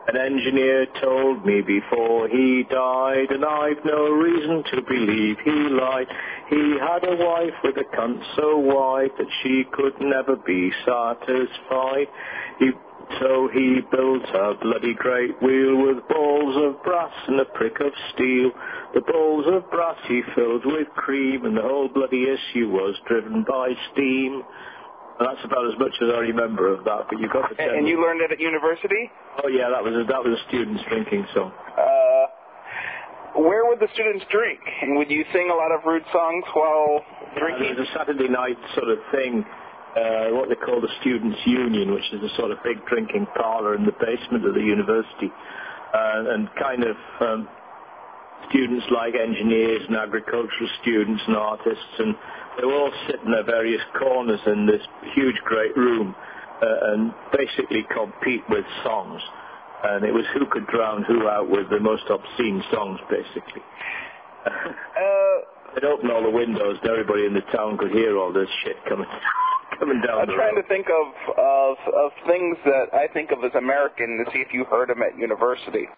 An engineer told me before he died, and I've no reason to believe he lied. He had a wife with a cunt so wide that she could never be satisfied. So he built a bloody great wheel with balls of brass and a prick of steel. The balls of brass he filled with cream, and the whole bloody issue was driven by steam. And that's about as much as I remember of that. But you got to. And you learned it at university? Oh yeah, that was a student's drinking song. Where would the students drink? And would you sing a lot of rude songs while drinking? It was a Saturday night sort of thing. What they call the Students' Union, which is a sort of big drinking parlour in the basement of the university, and kind of students like engineers and agricultural students and artists, and they were all sitting in their various corners in this huge great room and basically compete with songs. And it was who could drown who out with the most obscene songs, basically. They'd open all the windows and everybody in the town could hear all this shit coming down. I'm trying to think of things that I think of as American to see if you heard them at university.